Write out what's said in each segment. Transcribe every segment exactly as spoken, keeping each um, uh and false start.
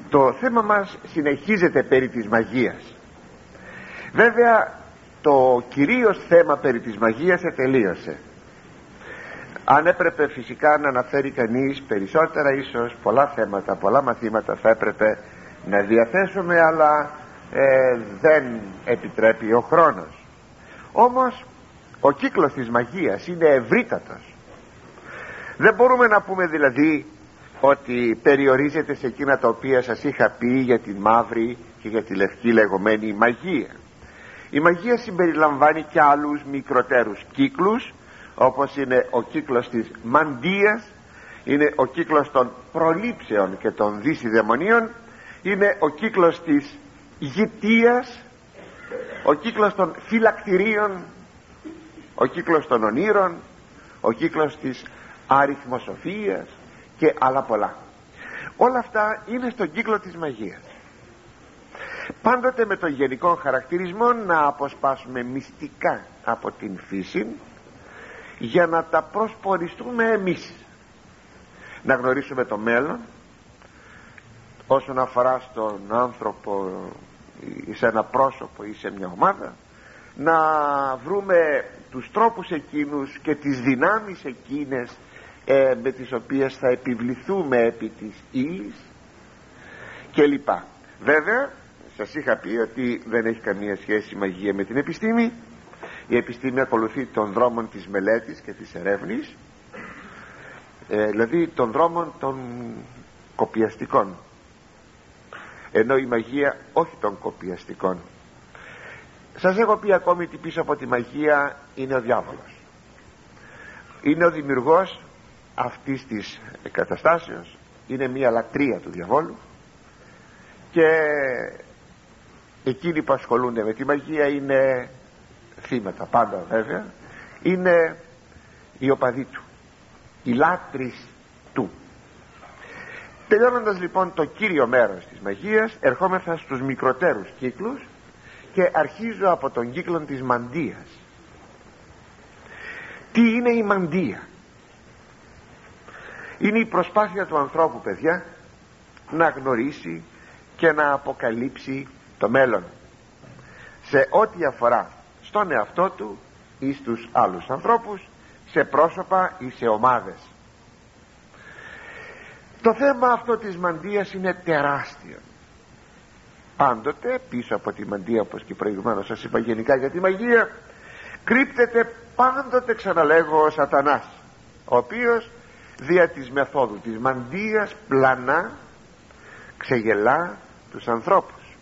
Το θέμα μας συνεχίζεται περί της μαγείας. Βέβαια το κυρίως θέμα περί της μαγείας ετελείωσε. Αν έπρεπε φυσικά να αναφέρει κανείς περισσότερα, ίσως πολλά θέματα, πολλά μαθήματα θα έπρεπε να διαθέσουμε, αλλά ε, δεν επιτρέπει ο χρόνος. Όμως ο κύκλος της μαγείας είναι ευρύτατος. Δεν μπορούμε να πούμε δηλαδή ότι περιορίζεται σε εκείνα τα οποία σας είχα πει για τη μαύρη και για τη λευκή λεγόμενη μαγεία. Η μαγεία συμπεριλαμβάνει και άλλους μικροτέρους κύκλους, όπως είναι ο κύκλος της μαντείας, είναι ο κύκλος των προλήψεων και των δυσιδαιμονίων, είναι ο κύκλος της γητείας, ο κύκλος των φυλακτηρίων, ο κύκλος των ονείρων, ο κύκλος της αριθμοσοφίας και άλλα πολλά. Όλα αυτά είναι στον κύκλο της μαγείας. Πάντοτε με τον γενικό χαρακτηρισμό να αποσπάσουμε μυστικά από την φύση για να τα προσποριστούμε εμείς, να γνωρίσουμε το μέλλον όσον αφορά στον άνθρωπο ή σε ένα πρόσωπο ή σε μια ομάδα, να βρούμε τους τρόπους εκείνους και τις δυνάμεις εκείνες ε, με τις οποίες θα επιβληθούμε επί της ύλης και λοιπά. Βέβαια σας είχα πει ότι δεν έχει καμία σχέση η μαγεία με την επιστήμη. Η επιστήμη ακολουθεί των δρόμων της μελέτης και της ερεύνης, ε, δηλαδή των δρόμων των κοπιαστικών, ενώ η μαγεία όχι των κοπιαστικών. Σας έχω πει ακόμη ότι πίσω από τη μαγεία είναι ο διάβολος. Είναι ο δημιουργός αυτής της καταστάσεως, είναι μια λατρεία του διαβόλου, και εκείνοι που ασχολούνται με τη μαγεία είναι θύματα πάντα, βέβαια είναι οι οπαδοί του, οι λάτρεις του. Τελειώνοντας λοιπόν το κύριο μέρος της μαγείας, ερχόμεθα στους μικροτέρους κύκλους και αρχίζω από τον κύκλο της μαντείας. Τι είναι η μαντεία? Είναι η προσπάθεια του ανθρώπου, παιδιά, να γνωρίσει και να αποκαλύψει το μέλλον σε ό,τι αφορά στον εαυτό του ή στους άλλους ανθρώπους, σε πρόσωπα ή σε ομάδες. Το θέμα αυτό της μαντείας είναι τεράστιο. Πάντοτε πίσω από τη μαντεία, όπως και προηγουμένως σας είπα γενικά για τη μαγεία, κρύπτεται πάντοτε, ξαναλέγω, ο Σατανάς, ο οποίος δια της μεθόδου της μαντείας πλανά, ξεγελά τους ανθρώπους.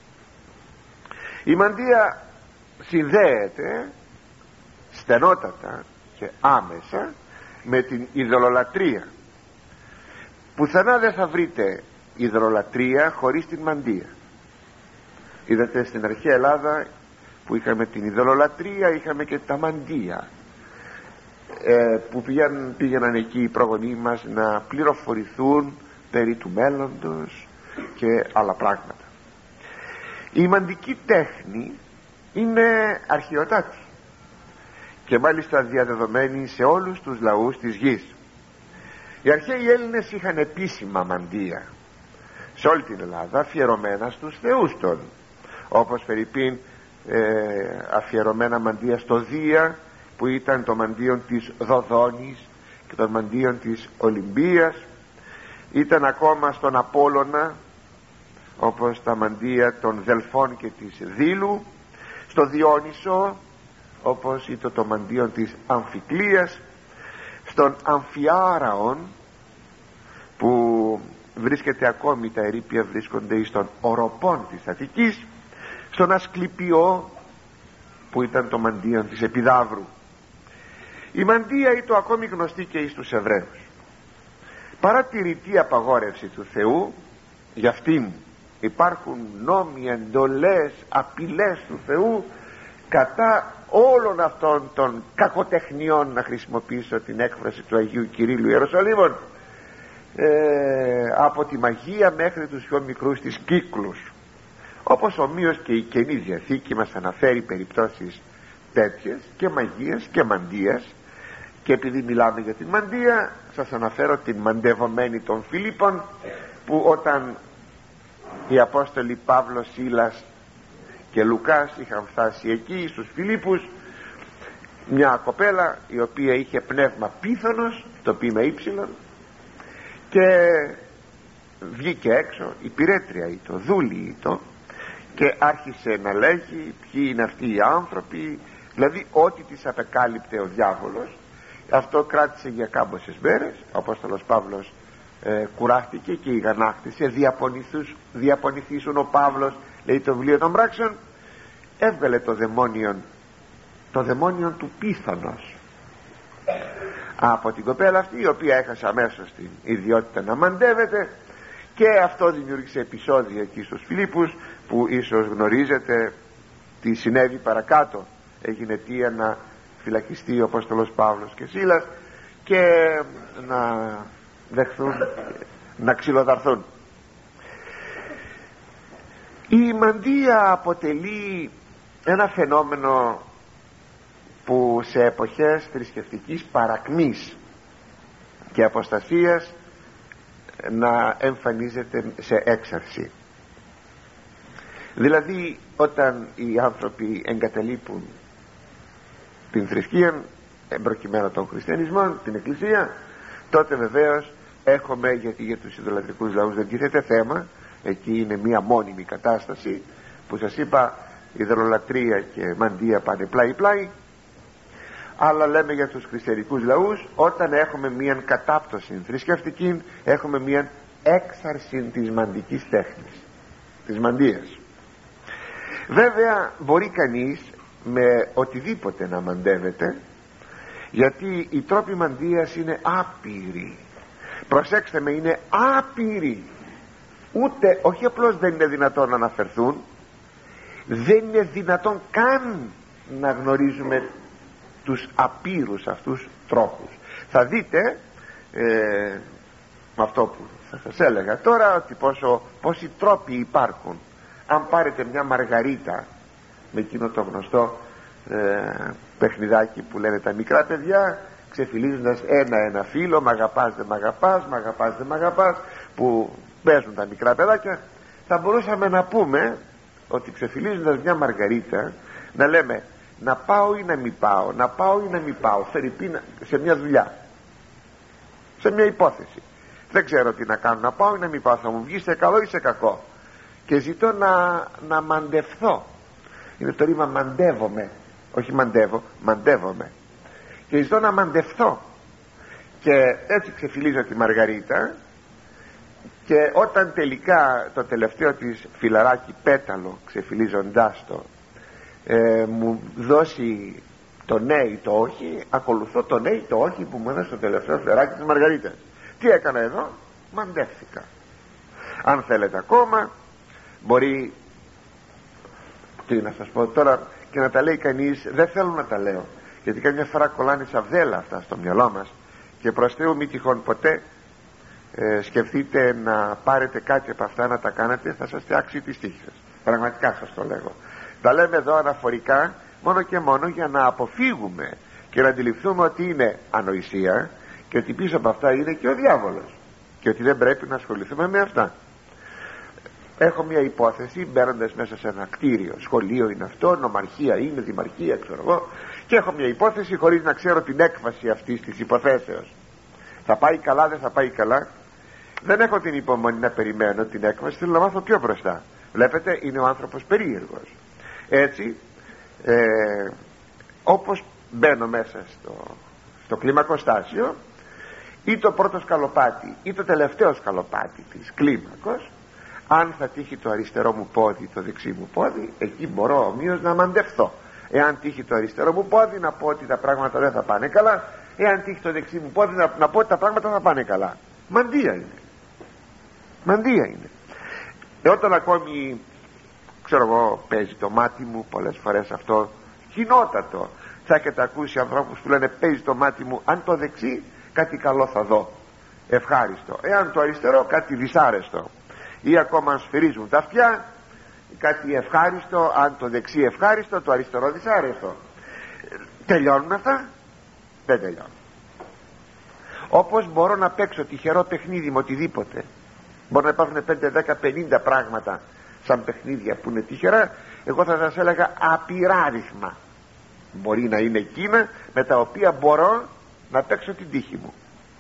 Η μαντεία συνδέεται στενότατα και άμεσα με την ειδωλολατρία. Πουθενά δεν θα βρείτε ειδωλολατρία χωρίς την μαντεία. Είδατε στην αρχαία Ελλάδα που είχαμε την ειδωλολατρία, είχαμε και τα μαντεία, ε, που πήγαν, πήγαιναν εκεί οι προγονείς μας να πληροφορηθούν περί του μέλλοντος και άλλα πράγματα. Η μαντική τέχνη είναι αρχαιοτάτη και μάλιστα διαδεδομένη σε όλους τους λαούς της γης. Οι αρχαίοι Έλληνες είχαν επίσημα μαντεία σε όλη την Ελλάδα, αφιερωμένα στους θεούς των, όπως φερειπίν ε, αφιερωμένα μαντεία στο Δία, που ήταν το μαντίον της Δοδόνης και το μαντίον της Ολυμπίας. Ήταν ακόμα στον Απόλλωνα, όπως τα μαντεία των Δελφών και της Δήλου, στο Διόνυσο, όπως ήταν το μαντίον της Αμφικλίας, στον Αμφιάραον, που βρίσκεται ακόμη, τα ερείπια βρίσκονται στον Οροπών της Αττικής, στον Ασκληπιό, που ήταν το μαντίον της Επιδαύρου. Η μαντεία ήταν ακόμη γνωστή και εις τους Εβραίους. Παρά τη ρητή απαγόρευση του Θεού, για αυτήν υπάρχουν νόμοι, εντολές, απειλές του Θεού κατά όλων αυτών των κακοτεχνιών, να χρησιμοποιήσω την έκφραση του Αγίου Κυρίλλου Ιεροσολύμων, ε, από τη μαγεία μέχρι τους πιο μικρούς της κύκλους. Όπως ομοίως και η Καινή Διαθήκη μας αναφέρει περιπτώσεις τέτοιες και μαγείας και μαντείας. Και επειδή μιλάμε για την μαντεία, σας αναφέρω την μαντευομένη των Φιλίππων, που όταν οι Απόστολοι Παύλος, Σίλας και Λουκάς είχαν φτάσει εκεί στους Φιλίππους, μια κοπέλα η οποία είχε πνεύμα πίθωνος, το ποίημα ύψιλον, και βγήκε έξω, η πυρέτρια ή το δούλη ή το, και άρχισε να λέγει ποιοι είναι αυτοί οι άνθρωποι, δηλαδή ό,τι της απεκάλυπτε ο διάβολος. Αυτό κράτησε για κάμποσες μέρες. Ο Απόστολος Παύλος ε, κουράστηκε και ηγανάκτησε. Διαπονηθήσουν ο Παύλος, λέει το βιβλίο των πράξεων, έβγαλε το δαιμόνιο, το δαιμόνιο του πίθωνος από την κοπέλα αυτή, η οποία έχασε αμέσως την ιδιότητα να μαντεύεται, και αυτό δημιούργησε επεισόδια εκεί στους Φιλίππους, που ίσως γνωρίζετε τι συνέβη παρακάτω. Έγινε αιτία να φυλακιστεί ο Απόστολος Παύλος και Σίλας και να δεχθούν, να ξυλοδαρθούν. Η μαντεία αποτελεί ένα φαινόμενο που σε εποχές θρησκευτικής παρακμής και αποστασίας να εμφανίζεται σε έξαρση. Δηλαδή όταν οι άνθρωποι εγκαταλείπουν την θρησκεία, εμπροκειμένου των χριστιανισμών, την εκκλησία, τότε βεβαίως έχουμε, γιατί για τους ιδωλατρικούς λαούς δεν τίθεται θέμα, εκεί είναι μία μόνιμη κατάσταση που σας είπα, ιδωλολατρία και μαντεία πάνε πλάι πλάι, αλλά λέμε για τους χριστιανικούς λαούς, όταν έχουμε μίαν κατάπτωση θρησκευτική, έχουμε μίαν έξαρση της μαντικής τέχνης, της μαντείας. Βέβαια μπορεί κανείς με οτιδήποτε να μαντεύεται, γιατί οι τρόποι μαντείας είναι άπειροι. Προσέξτε με, είναι άπειροι. Ούτε, όχι απλώς δεν είναι δυνατόν να αναφερθούν, δεν είναι δυνατόν καν να γνωρίζουμε τους απείρους αυτούς τρόπους. Θα δείτε ε, με αυτό που θα σας έλεγα τώρα, ότι πόσο, πόσοι τρόποι υπάρχουν. Αν πάρετε μια μαργαρίτα, με εκείνο το γνωστό ε, παιχνιδάκι που λένε τα μικρά παιδιά, ξεφυλίζοντας ένα-ένα φύλλο, μ' αγαπάς δεν μ' αγαπάς, μ' αγαπάς δεν μ' αγαπάς, που παίζουν τα μικρά παιδάκια, θα μπορούσαμε να πούμε ότι ξεφυλίζοντας μια μαργαρίτα, να λέμε να πάω ή να μην πάω, να πάω ή να μην πάω, φερειπίν σε μια δουλειά, σε μια υπόθεση, δεν ξέρω τι να κάνω, να πάω ή να μην πάω, θα μου βγει σε καλό ή σε κακό, και ζητώ να, να μαντευθώ. Είναι το ρήμα μαντεύομαι, όχι μαντεύω, μαντεύομαι, και ζητώ να μαντευθώ, και έτσι ξεφυλίζω τη μαργαρίτα, και όταν τελικά το τελευταίο της φυλαράκι πέταλο, ξεφυλίζοντάς το, ε, μου δώσει το ναι ή το όχι, ακολουθώ το ναι ή το όχι που μου έδωσε το τελευταίο φυλαράκι της μαργαρίτας. Τι έκανα εδώ? Μαντεύτηκα. Αν θέλετε ακόμα, μπορεί, τι να σας πω τώρα, και να τα λέει κανείς, δεν θέλω να τα λέω, γιατί καμιά φορά κολλάνε σαβδέλα αυτά στο μυαλό μας, και προς Θεού μη τυχόν ποτέ ε, σκεφτείτε να πάρετε κάτι από αυτά να τα κάνετε, θα σας φτιάξει τη στίχη σας. Πραγματικά σας το λέγω. Τα λέμε εδώ αναφορικά μόνο και μόνο για να αποφύγουμε και να αντιληφθούμε ότι είναι ανοησία, και ότι πίσω από αυτά είναι και ο διάβολος, και ότι δεν πρέπει να ασχοληθούμε με αυτά. Έχω μια υπόθεση, μπαίνοντας μέσα σε ένα κτίριο, σχολείο είναι αυτό, νομαρχία είναι, δημαρχία, ξέρω εγώ, και έχω μια υπόθεση χωρίς να ξέρω την έκβαση αυτής της υποθέσεως. Θα πάει καλά, δεν θα πάει καλά? Δεν έχω την υπομονή να περιμένω την έκβαση, θέλω να μάθω πιο μπροστά. Βλέπετε, είναι ο άνθρωπος περίεργος. Έτσι ε, όπως μπαίνω μέσα στο, στο κλιμακοστάσιο, ή το πρώτο σκαλοπάτι ή το τελευταίο σκαλοπάτι της κλίμακος, αν θα τύχει το αριστερό μου πόδι, το δεξί μου πόδι, εκεί μπορώ ομοίως να μαντευθώ. Εάν τύχει το αριστερό μου πόδι, να πω ότι τα πράγματα δεν θα πάνε καλά. Εάν τύχει το δεξί μου πόδι, να, να πω ότι τα πράγματα θα πάνε καλά. Μαντεία είναι. Μαντεία είναι. Ε, όταν ακόμη, ξέρω εγώ, παίζει το μάτι μου, πολλές φορές αυτό κοινότατο, θα έχετε ακούσει ανθρώπους που λένε παίζει το μάτι μου, αν το δεξί κάτι καλό θα δω, ευχάριστο. Εάν το αριστερό κάτι δυσάρεστο. Ή ακόμα αν σφυρίζουν τα αυτιά, κάτι ευχάριστο, αν το δεξί ευχάριστο, το αριστερό δυσάρεστο. Τελειώνουν αυτά? Δεν τελειώνουν. Όπως μπορώ να παίξω τυχερό παιχνίδι με οτιδήποτε, Μπορεί να υπάρχουν πέντε, δέκα, πενήντα πράγματα σαν παιχνίδια που είναι τυχερά. Εγώ θα σας έλεγα απειράριθμα μπορεί να είναι εκείνα με τα οποία μπορώ να παίξω την τύχη μου.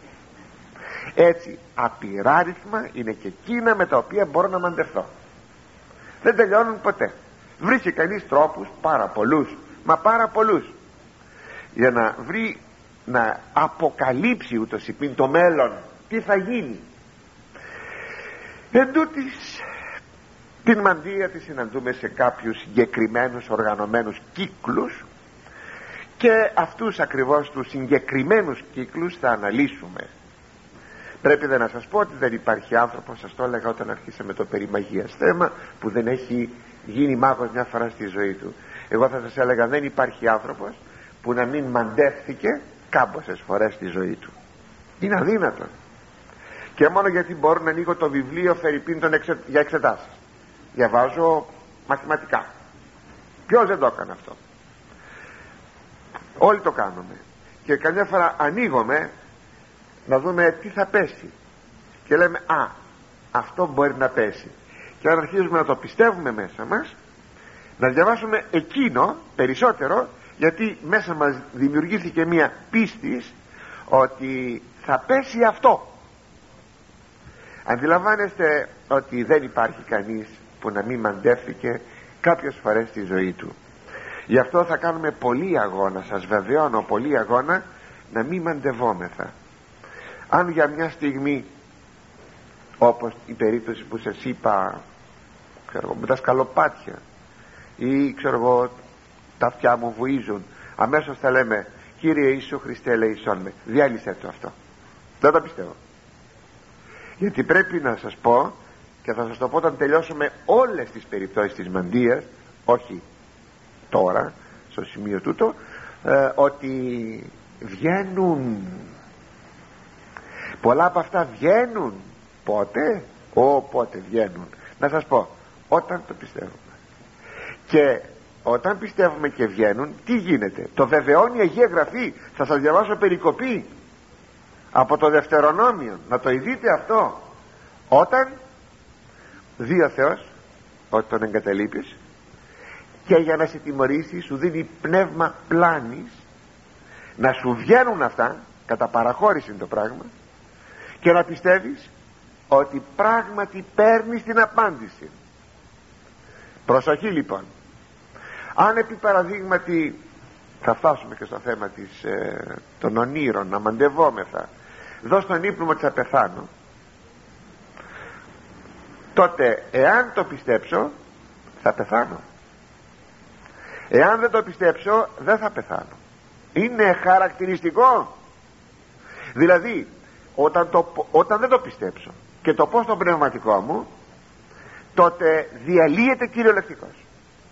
Έτσι απειράριθμα είναι και εκείνα με τα οποία μπορώ να μαντευθώ. Δεν τελειώνουν ποτέ. Βρίσκει κανείς τρόπους, πάρα πολλούς, μα πάρα πολλούς, για να βρει, να αποκαλύψει ούτως υπήν το μέλλον, τι θα γίνει. Εν τούτης, την μαντεία τη συναντούμε σε κάποιους συγκεκριμένους οργανωμένους κύκλους, και αυτούς ακριβώς τους συγκεκριμένους κύκλους θα αναλύσουμε. Πρέπει δε να σας πω ότι δεν υπάρχει άνθρωπος, σας το έλεγα όταν αρχίσαμε το περί μαγείας θέμα, που δεν έχει γίνει μάγος μια φορά στη ζωή του. Εγώ θα σας έλεγα δεν υπάρχει άνθρωπος που να μην μαντεύθηκε κάμποσες φορές στη ζωή του. Είναι αδύνατο. Και μόνο γιατί μπορώ να ανοίγω το βιβλίο φερειπίν των εξε... για εξετάσεις, διαβάζω μαθηματικά. Ποιος δεν το έκανε αυτό? Όλοι το κάνουμε. Και καμιά φορά ανοίγουμε να δούμε τι θα πέσει, και λέμε α, αυτό μπορεί να πέσει, και αν αρχίζουμε να το πιστεύουμε μέσα μας, να διαβάσουμε εκείνο περισσότερο, γιατί μέσα μας δημιουργήθηκε μια πίστη ότι θα πέσει αυτό. Αντιλαμβάνεστε ότι δεν υπάρχει κανείς που να μην μαντεύθηκε κάποιες φορές στη ζωή του. Γι' αυτό θα κάνουμε πολύ αγώνα, σας βεβαιώνω, πολύ αγώνα να μην μαντευόμεθα. Αν για μια στιγμή, όπως η περίπτωση που σας είπα, ξέρω, με τα σκαλοπάτια, ή ξέρω εγώ τα αυτιά μου βουίζουν, αμέσως θα λέμε Κύριε Ιησού Χριστέ ελεησόν με, διάλυσέ το αυτό. Δεν το πιστεύω. Γιατί πρέπει να σας πω, και θα σας το πω όταν τελειώσουμε όλες τις περιπτώσεις της μαντείας, όχι τώρα στο σημείο τούτο, ε, ότι βγαίνουν πολλά από αυτά, βγαίνουν. Πότε? Ω, πότε βγαίνουν? Να σας πω, όταν το πιστεύουμε. Και όταν πιστεύουμε και βγαίνουν, τι γίνεται? Το βεβαιώνει η Αγία Γραφή. Θα σας διαβάσω περικοπή από το Δευτερονόμιο, να το ειδείτε αυτό. Όταν δει ο Θεός ότι τον εγκαταλείπεις, και για να σε τιμωρήσει σου δίνει πνεύμα πλάνης, να σου βγαίνουν αυτά, κατά παραχώρηση είναι το πράγμα, και να πιστεύεις ότι πράγματι παίρνεις την απάντηση. Προσοχή λοιπόν. Αν επί παραδείγματι, θα φτάσουμε και στο θέμα της, ε, των ονείρων, να μαντευόμεθα, δω στον ύπνο μου ότι θα πεθάνω, τότε εάν το πιστέψω θα πεθάνω. Εάν δεν το πιστέψω δεν θα πεθάνω. Είναι χαρακτηριστικό. Δηλαδή όταν, το, όταν δεν το πιστέψω και το πω στο πνευματικό μου, τότε διαλύεται κυριολεκτικός.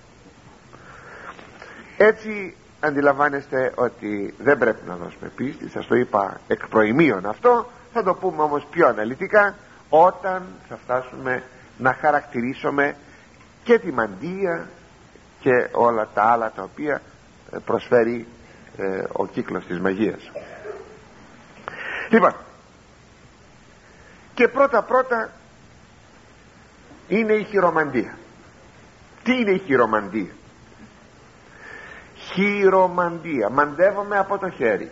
Έτσι αντιλαμβάνεστε ότι δεν πρέπει να δώσουμε πίστη. Σας το είπα εκ προημίων αυτό. Θα το πούμε όμως πιο αναλυτικά όταν θα φτάσουμε να χαρακτηρίσουμε και τη μαντεία και όλα τα άλλα τα οποία προσφέρει ε, ο κύκλος της μαγείας. Λοιπόν, και πρώτα πρώτα είναι η χειρομαντία. Τι είναι η χειρομαντία? Χειρομαντία, μαντεύομαι από το χέρι.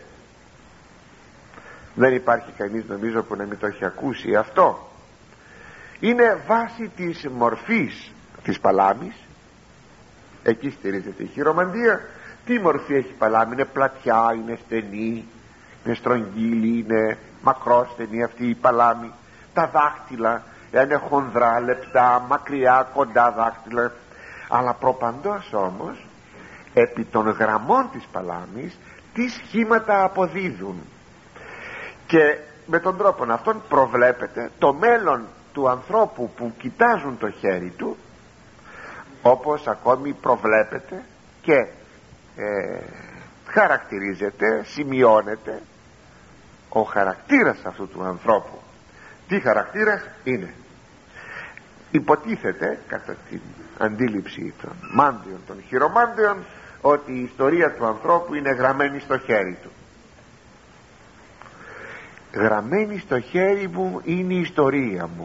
Δεν υπάρχει κανείς νομίζω που να μην το έχει ακούσει αυτό. Είναι βάση της μορφής της παλάμης. Εκεί στηρίζεται η χειρομαντία. Τι μορφή έχει παλάμη? Είναι πλατιά, είναι στενή, είναι στρογγύλη, είναι μακρόστενη αυτή η παλάμη. Τα δάχτυλα είναι χονδρά, λεπτά, μακριά, κοντά δάχτυλα. Αλλά προπαντός όμως επί των γραμμών της παλάμης τι σχήματα αποδίδουν, και με τον τρόπο αυτόν προβλέπεται το μέλλον του ανθρώπου που κοιτάζουν το χέρι του, όπως ακόμη προβλέπεται και ε, χαρακτηρίζεται, σημειώνεται ο χαρακτήρας αυτού του ανθρώπου. Τι χαρακτήρας είναι? Υποτίθεται κατά την αντίληψη των μάντιων, των χειρομάντιων, ότι η ιστορία του ανθρώπου είναι γραμμένη στο χέρι του. Γραμμένη στο χέρι μου είναι η ιστορία μου.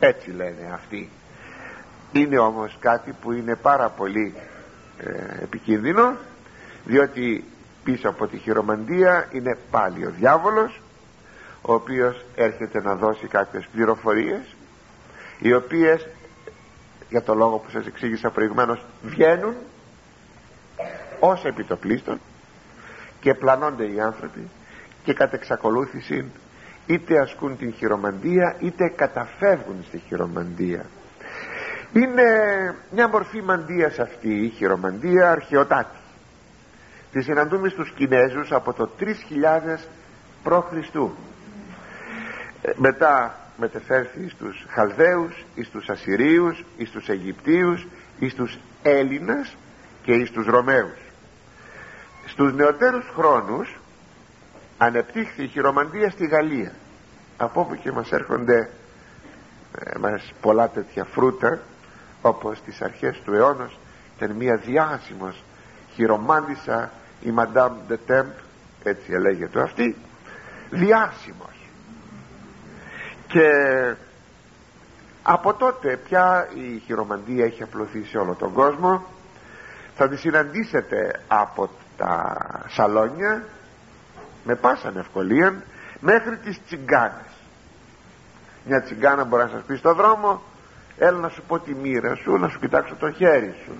έτσι λένε αυτοί. Είναι όμως κάτι που είναι πάρα πολύ ε, επικίνδυνο, διότι πίσω από τη χειρομαντία είναι πάλι ο διάβολος, ο οποίος έρχεται να δώσει κάποιες πληροφορίες, οι οποίες, για το λόγο που σας εξήγησα προηγουμένως, βγαίνουν ως επιτοπλίστων και πλανώνται οι άνθρωποι και κατ' εξακολούθηση είτε ασκούν την χειρομαντία είτε καταφεύγουν στη χειρομαντία. Είναι μια μορφή μαντίας αυτή η χειρομαντία, αρχαιοτάτη. Τη συναντούμε στους Κινέζους από το τρεις χιλιάδες προ Χριστού. ε, μετά μετεφέρθη στους Χαλδαίους, εις τους Ασσυρίους, εις τους Αιγυπτίους, εις τους Έλληνας και εις τους Ρωμαίους. Στους νεωτέρους χρόνους ανεπτύχθη η χειρομαντία στη Γαλλία, από όπου και μας έρχονται ε, μας πολλά τέτοια φρούτα, όπως στις αρχές του αιώνα ήταν μια διάσημος χειρομάντισσα, η Madame de Temp, έτσι ελέγεται αυτή, διάσημος. Και από τότε πια η χειρομαντία έχει απλωθεί σε όλο τον κόσμο. Θα τη συναντήσετε από τα σαλόνια με πάσαν ευκολία μέχρι τις τσιγκάνες. Μια τσιγκάνα μπορεί να σας πει στο δρόμο, έλα να σου πω τη μοίρα σου, να σου κοιτάξω το χέρι σου.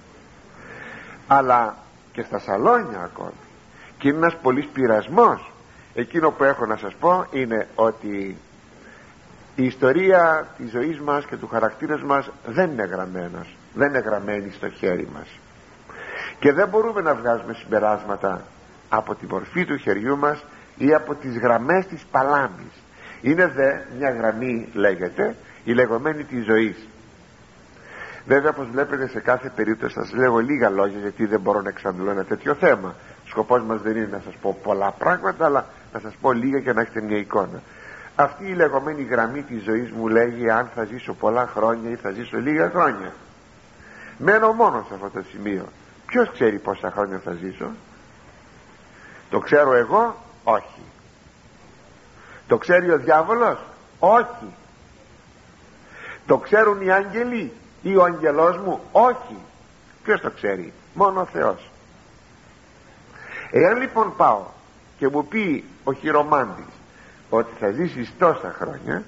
Αλλά και στα σαλόνια ακόμη. Και είναι ένας πολύς πειρασμός. Εκείνο που έχω να σας πω είναι ότι η ιστορία της ζωής μας και του χαρακτήρα μας δεν είναι γραμμένος, δεν είναι γραμμένη στο χέρι μας, και δεν μπορούμε να βγάζουμε συμπεράσματα από τη μορφή του χεριού μας ή από τις γραμμές της παλάμης. Είναι δε μια γραμμή, λέγεται, η λεγόμενη της ζωής. Βέβαια, όπως βλέπετε, σε κάθε περίπτωση σας λέγω λίγα λόγια, γιατί δεν μπορώ να εξαντλώ ένα τέτοιο θέμα. Σκοπός μας δεν είναι να σας πω πολλά πράγματα, αλλά να σας πω λίγα για να έχετε μια εικόνα. Αυτή η λεγόμενη γραμμή της ζωής μου λέγει αν θα ζήσω πολλά χρόνια ή θα ζήσω λίγα χρόνια. Μένω μόνο σε αυτό το σημείο. Ποιος ξέρει πόσα χρόνια θα ζήσω? Το ξέρω εγώ? Όχι. Το ξέρει ο διάβολος? Όχι. Το ξέρουν οι άγγελοι ή ο αγγελός μου? Όχι. Ποιος το ξέρει? Μόνο ο Θεός. Εάν λοιπόν πάω και μου πει ο χειρομάντης ότι θα ζήσεις τόσα χρόνια,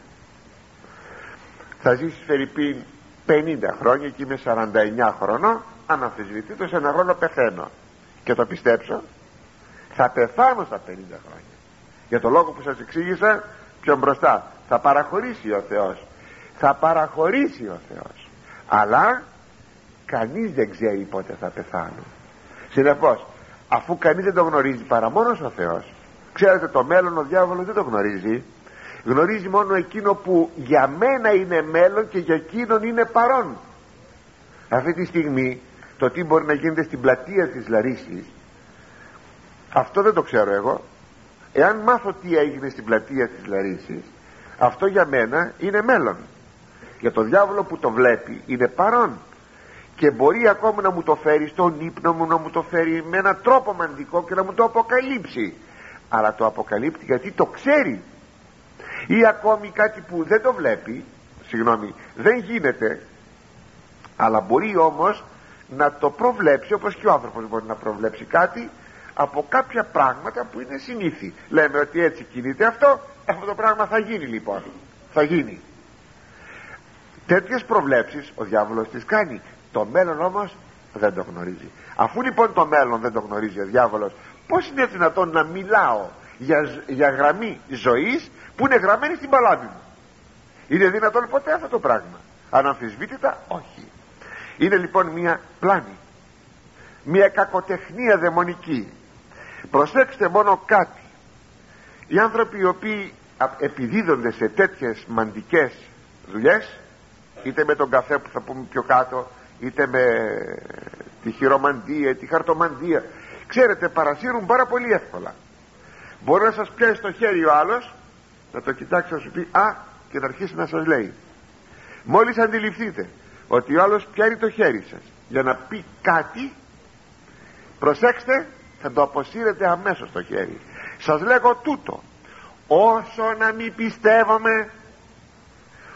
θα ζήσεις φερειπίν πενήντα χρόνια και είμαι σαράντα εννιά χρονών, αναμφισβητήτως ένα χρόνο πεθαίνω, και το πιστέψω, θα πεθάνω στα πενήντα χρόνια, για το λόγο που σας εξήγησα πιο μπροστά. Θα παραχωρήσει ο Θεός, θα παραχωρήσει ο Θεός, αλλά κανείς δεν ξέρει πότε θα πεθάνω. Συνεπώς, αφού κανείς δεν το γνωρίζει παρά μόνος ο Θεός, ξέρετε, το μέλλον ο διάβολος δεν το γνωρίζει. Γνωρίζει μόνο εκείνο που για μένα είναι μέλλον και για εκείνον είναι παρόν. Αυτή τη στιγμή το τι μπορεί να γίνεται στην πλατεία της Λαρίσης, αυτό δεν το ξέρω εγώ. Εάν μάθω τι έγινε στην πλατεία της Λαρίσης, αυτό για μένα είναι μέλλον. Για το διάβολο που το βλέπει είναι παρόν, και μπορεί ακόμα να μου το φέρει στον ύπνο μου, να μου το φέρει με έναν τρόπο μαντικό και να μου το αποκαλύψει. Αλλά το αποκαλύπτει γιατί το ξέρει. Ή ακόμη κάτι που δεν το βλέπει, συγγνώμη, δεν γίνεται, αλλά μπορεί όμως να το προβλέψει, όπως και ο άνθρωπος μπορεί να προβλέψει κάτι από κάποια πράγματα που είναι συνήθι. Λέμε ότι έτσι κινείται αυτό, αυτό το πράγμα θα γίνει, λοιπόν θα γίνει. Τέτοιες προβλέψεις ο διάβολος τις κάνει. Το μέλλον όμως δεν το γνωρίζει. Αφού λοιπόν το μέλλον δεν το γνωρίζει ο διάβολος, πώς είναι δυνατόν να μιλάω για, για γραμμή ζωής που είναι γραμμένη στην παλάμη μου? Είναι δυνατόν ποτέ αυτό το πράγμα? Αναμφισβήτητα όχι. Είναι λοιπόν μια πλάνη, μια κακοτεχνία δαιμονική. Προσέξτε μόνο κάτι. Οι άνθρωποι οι οποίοι επιδίδονται σε τέτοιες μαντικές δουλειές, είτε με τον καφέ που θα πούμε πιο κάτω, είτε με τη χειρομαντία, τη χαρτομαντία, ξέρετε, παρασύρουν πάρα πολύ εύκολα. Μπορεί να σας πιάσει το χέρι ο άλλος, να το κοιτάξει, να σου πει α, και να αρχίσει να σας λέει. Μόλις αντιληφθείτε ότι ο άλλος πιάνει το χέρι σας για να πει κάτι, προσέξτε, θα το αποσύρετε αμέσως το χέρι. Σας λέγω τούτο, όσο να μην πιστεύουμε,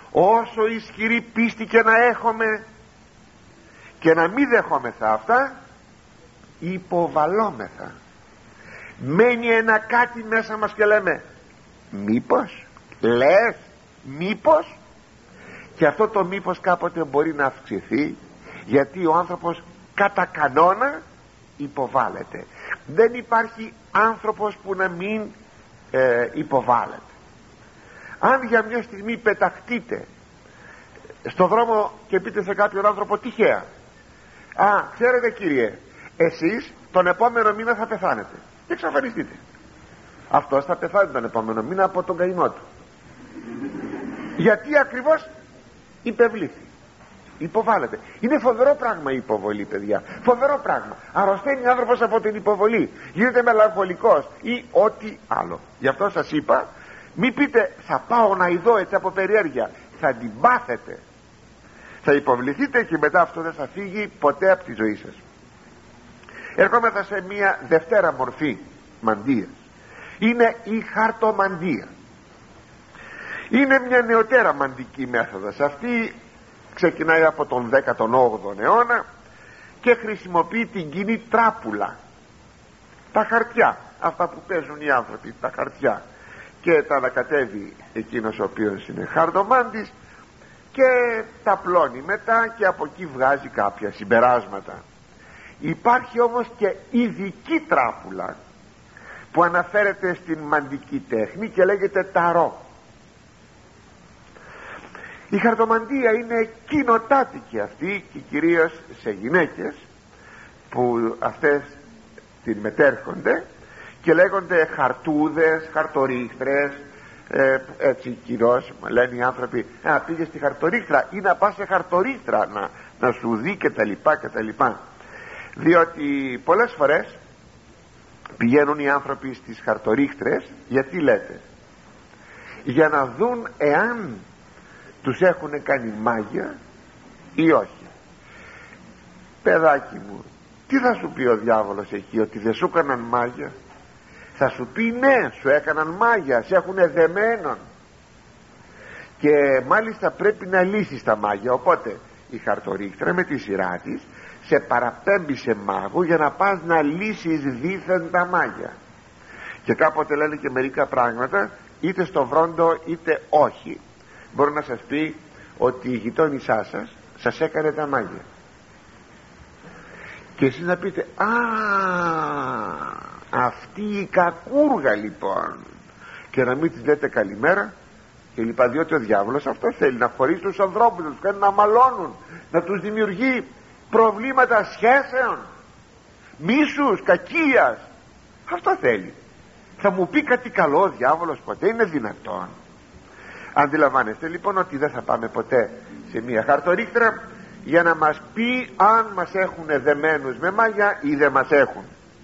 όσο ισχυρή πίστη και να έχουμε και να μην δεχόμεθα αυτά, υποβαλόμεθα. Μένει ένα κάτι μέσα μας και λέμε μήπως, λες, μήπως, και αυτό το μήπως κάποτε μπορεί να αυξηθεί, γιατί ο άνθρωπος κατά κανόνα υποβάλλεται. Δεν υπάρχει άνθρωπος που να μην ε, υποβάλλεται. Αν για μια στιγμή πεταχτείτε στο δρόμο και πείτε σε κάποιον άνθρωπο τυχαία, α, ξέρετε κύριε, εσείς τον επόμενο μήνα θα πεθάνετε, και εξαφανιστείτε, αυτός θα πεθάνει τον επόμενο μήνα από τον καημό του. Γιατί ακριβώς υπευλήθη, υποβάλλεται. Είναι φοβερό πράγμα η υποβολή, παιδιά, φοβερό πράγμα. Αρρωσταίνει άνθρωπος από την υποβολή, γίνεται μελαγχολικός ή ό,τι άλλο. Γι' αυτό σας είπα, μην πείτε θα πάω να ειδώ έτσι από περιέργεια. Θα την πάθετε, θα υποβληθείτε και μετά αυτό δεν θα φύγει ποτέ από τη ζωή σας. Ερχόμεθα σε μια δευτέρα μορφή μαντείας. Είναι η χαρτομαντία. Είναι μια νεωτέρα μαντική μέθοδος. Αυτή ξεκινάει από τον δέκατο όγδοο αιώνα και χρησιμοποιεί την κοινή τράπουλα, τα χαρτιά, αυτά που παίζουν οι άνθρωποι, τα χαρτιά, και τα ανακατεύει εκείνος ο οποίος είναι χαρτομάντης και τα πλώνει μετά και από εκεί βγάζει κάποια συμπεράσματα. Υπάρχει όμως και ειδική τράπουλα που αναφέρεται στην μαντική τέχνη και λέγεται ταρό. Η χαρτομαντία είναι κοινοτάτικη αυτή, και κυρίως σε γυναίκες που αυτές την μετέρχονται και λέγονται χαρτούδες, χαρτορίχτρες, ε, έτσι κυρίως λένε οι άνθρωποι, α, πήγε στη χαρτορίχτρα, ή να πας σε χαρτορίχτρα να, να σου δει και τα λοιπά και τα λοιπά. Διότι πολλές φορές πηγαίνουν οι άνθρωποι στις χαρτορίχτρες, γιατί λέτε, για να δουν εάν τους έχουν κάνει μάγια ή όχι. Παιδάκι μου, τι θα σου πει ο διάβολος εκεί, ότι δεν σου έκαναν μάγια? Θα σου πει ναι, σου έκαναν μάγια, σε έχουν δεμένον, και μάλιστα πρέπει να λύσεις τα μάγια. Οπότε η χαρτορίχτρα με τη σειρά της σε παραπέμπει σε μάγο για να πας να λύσεις δήθεν τα μάγια. Και κάποτε λένε και μερικά πράγματα, είτε στο βρόντο είτε όχι. Μπορώ να σας πει ότι η γειτόνισά σας σας έκανε τα μάγια, και εσείς να πείτε, α, αυτή η κακούργα λοιπόν, και να μην της λέτε καλημέρα και λοιπά, διότι ο διάβολος αυτό θέλει, να χωρίσει τους ανθρώπους, να τους κάνει να μαλώνουν, να τους δημιουργεί προβλήματα σχέσεων, μίσους, κακίας. Αυτό θέλει. Θα μου πει κάτι καλό ο διάβολος ποτέ? Είναι δυνατόν? Αντιλαμβάνεστε λοιπόν ότι δεν θα πάμε ποτέ σε μια χαρτορίχτρα για να μας πει αν μας έχουν δεμένους με μάγια ή δεν μας έχουν.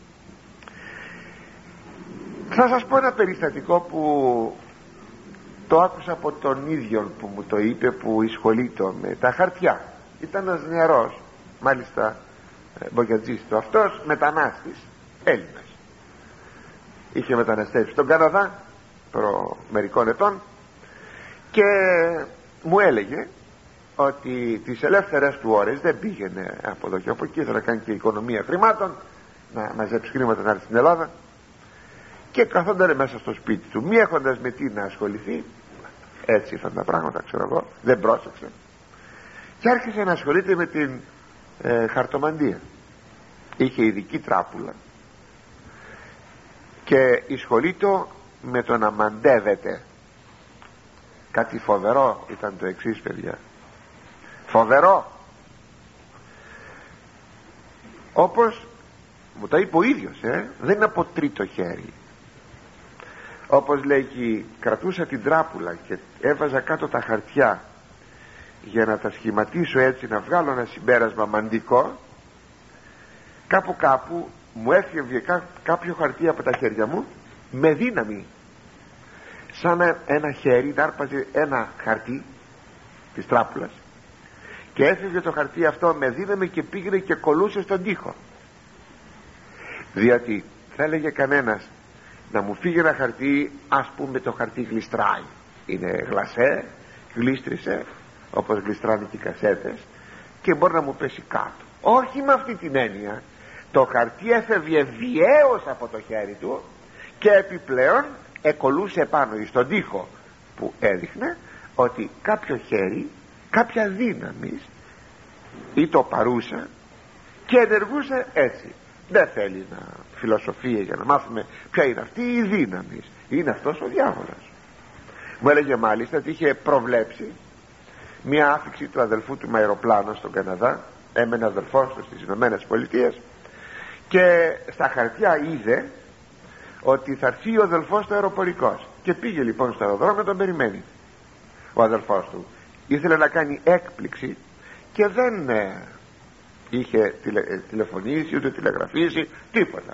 Θα σας πω ένα περιστατικό που το άκουσα από τον ίδιο που μου το είπε, που ασχολείται με τα χαρτιά. Ήταν ένας νεαρός, μάλιστα μπογιατζής του, αυτός μετανάστης Έλληνας, είχε μεταναστεύσει στον Καναδά προ μερικών ετών, και μου έλεγε ότι τις ελεύθερες του ώρες δεν πήγαινε από εδώ και από εκεί, ήθελε να κάνει και οικονομία χρημάτων, να μαζέψει χρήματα να έρθει στην Ελλάδα, και καθόταν μέσα στο σπίτι του μη έχοντας με τι να ασχοληθεί. Έτσι ήρθαν τα πράγματα, ξέρω εγώ, δεν πρόσεξε και άρχισε να ασχολείται με την ε, χαρτομαντία. Είχε ειδική τράπουλα και ασχολείται με το να μαντεύεται. Κάτι φοβερό ήταν το εξής, παιδιά, φοβερό, όπως μου το είπε ο ίδιος, ε? δεν είναι από τρίτο χέρι. Όπως λέγει, κρατούσα την τράπουλα και έβαζα κάτω τα χαρτιά για να τα σχηματίσω, έτσι να βγάλω ένα συμπέρασμα μαντικό. Κάπου κάπου μου έφυγε κάποιο χαρτί από τα χέρια μου με δύναμη, σαν ένα χέρι να άρπαζε ένα χαρτί της τράπουλας, και έφυγε το χαρτί αυτό με δύναμη και πήγαινε και κολούσε στον τοίχο. Διότι θα έλεγε κανένας, να μου φύγει ένα χαρτί, ας πούμε το χαρτί γλιστράει, είναι γλασέ, γλίστρισε όπως γλιστράνε και οι κασέτες και μπορεί να μου πέσει κάτω. Όχι με αυτή την έννοια. Το χαρτί έφευγε βιαίως από το χέρι του και επιπλέον εκολούσε πάνω στον τοίχο, που έδειχνε ότι κάποιο χέρι, κάποια δύναμη ή το παρούσα και ενεργούσε έτσι. Δεν θέλει να φιλοσοφία για να μάθουμε ποια είναι αυτή η δύναμη. Είναι αυτός ο διάβολος. Μου έλεγε μάλιστα ότι είχε προβλέψει μια άφηξη του αδελφού του με αεροπλάνο στον Καναδά. Έμενε αδελφός του στις Ηνωμένες Πολιτείες και στα χαρτιά είδε ότι θα έρθει ο αδελφός του αεροπορικός και πήγε λοιπόν στο αεροδρόμιο, τον περιμένει ο αδελφός του. Ήθελε να κάνει έκπληξη και δεν ε, είχε τηλε, ε, τηλεφωνήσει ούτε τηλεγραφήσει τίποτα.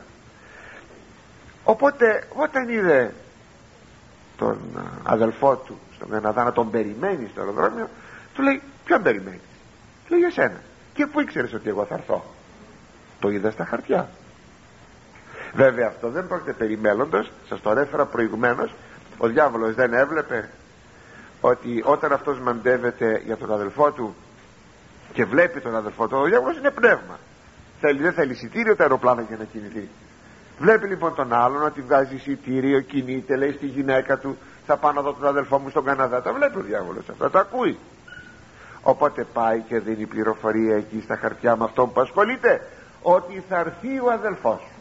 Οπότε όταν είδε τον αδελφό του στον Καναδά να τον περιμένει στο αεροδρόμιο, του λέει: ποιον περιμένει? Του λέει: εσένα. Και πού ήξερες ότι εγώ θα έρθω? Το είδα στα χαρτιά. Βέβαια αυτό δεν πρόκειται περί μέλλοντος. Σας το ανέφερα προηγουμένως. Ο διάβολος δεν έβλεπε ότι όταν αυτός μαντεύεται για τον αδελφό του και βλέπει τον αδελφό του, ο διάβολος είναι πνεύμα, θέλει, δεν θέλει εισιτήριο το αεροπλάνο για να κινηθεί. Βλέπει λοιπόν τον άλλον ότι βγάζει εισιτήριο, κινείται, λέει στη γυναίκα του: θα πάω να δω τον αδελφό μου στον Καναδά. Τα βλέπει ο διάβολος αυτά, τα ακούει. Οπότε πάει και δίνει πληροφορία εκεί στα χαρτιά με αυτόν που ασχολείται, ότι θα έρθει ο αδελφός σου.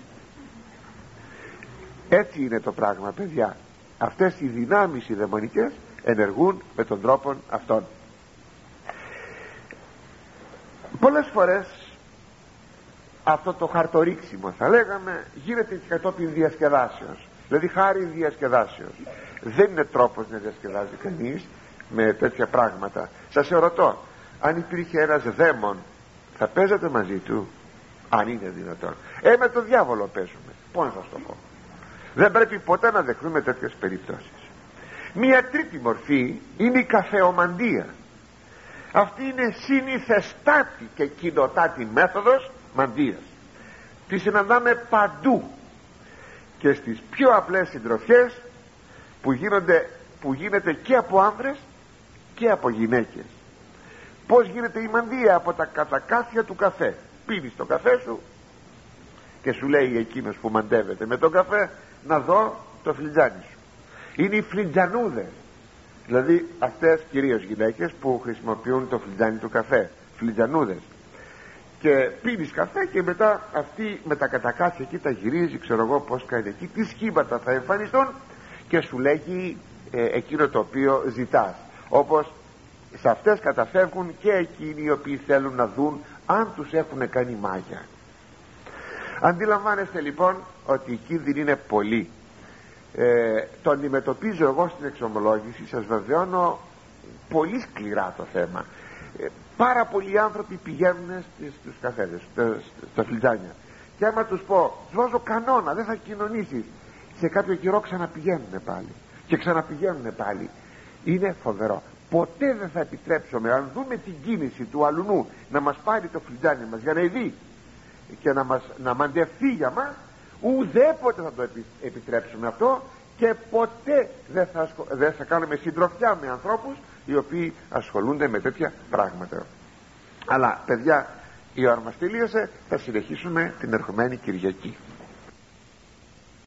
Έτσι είναι το πράγμα, παιδιά. Αυτές οι δυνάμεις οι δαιμονικές ενεργούν με τον τρόπο αυτόν. Πολλές φορές αυτό το χαρτορίξιμο, θα λέγαμε, γίνεται και κατόπιν διασκεδάσεως, δηλαδή χάρη διασκεδάσεως. Δεν είναι τρόπος να διασκεδάζει κανείς με τέτοια πράγματα. Σας ερωτώ, αν υπήρχε ένας δαίμον, θα παίζατε μαζί του? Αν είναι δυνατόν? Ε, με τον διάβολο παίζουμε. Πώς να σας το πω? Δεν πρέπει ποτέ να δεχθούμε τέτοιες περιπτώσεις. Μία τρίτη μορφή είναι η καφεομαντία. Αυτή είναι συνηθεστάτη και κοινοτάτη μέθοδος μαντίας. Τη συναντάμε παντού και στις πιο απλές συντροφιές που, γίνονται, που γίνεται και από άνδρες και από γυναίκες. Πώς γίνεται η μαντία? Από τα κατακάθια του καφέ. Πίνεις το καφέ σου και σου λέει εκείνος που μαντεύεται με τον καφέ: να δω το φλιτζάνι σου. Είναι οι φλιτζανούδες, δηλαδή αυτές κυρίως γυναίκες που χρησιμοποιούν το φλιτζάνι του καφέ, φλιτζανούδες. Και πίνεις καφέ και μετά αυτή με τα κατακάθια εκεί τα γυρίζει, ξέρω εγώ πως κάνει εκεί, τι σχήματα θα εμφανιστούν και σου λέγει ε, εκείνο το οποίο ζητάς. Όπως σε αυτές καταφεύγουν και εκείνοι οι οποίοι θέλουν να δουν αν τους έχουν κάνει μάγια. Αντιλαμβάνεστε λοιπόν ότι οι κίνδυνοι είναι πολλοί. ε, Το αντιμετωπίζω εγώ στην εξομολόγηση, σας βεβαιώνω, πολύ σκληρά το θέμα. ε, Πάρα πολλοί άνθρωποι πηγαίνουν στους καφέδες, στα φλιτζάνια, και άμα τους πω, τους βάζω κανόνα, δεν θα κοινωνήσεις, σε κάποιο καιρό ξαναπηγαίνουν πάλι και ξαναπηγαίνουν πάλι. Είναι φοβερό. Ποτέ δεν θα επιτρέψουμε, αν δούμε την κίνηση του αλουνού, να μας πάρει το φλιτζάνι μας για να ειδεί και να, μας, να μαντευτεί για μας. Ουδέποτε θα το επι, επιτρέψουμε αυτό, και ποτέ δεν θα, δεν θα κάνουμε συντροφιά με ανθρώπους οι οποίοι ασχολούνται με τέτοια πράγματα. Αλλά παιδιά, η ώρα μας τελείωσε, θα συνεχίσουμε την ερχομένη Κυριακή.